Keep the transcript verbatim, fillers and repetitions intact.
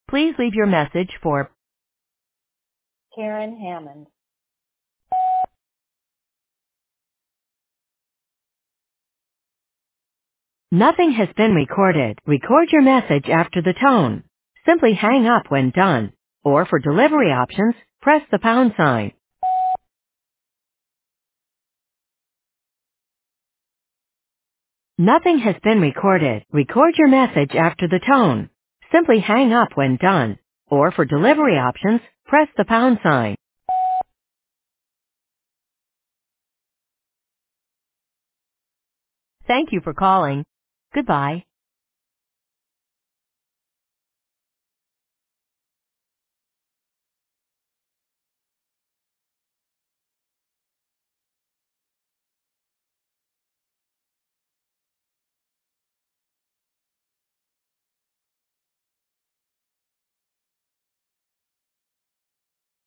Please leave your message for Karen Hammond. Nothing has been recorded. Record your message after the tone. Simply hang up when done. Or for delivery options, press the pound sign. Nothing has been recorded. Record your message after the tone. Simply hang up when done. Or for delivery options, press the pound sign. Thank you for calling. Goodbye.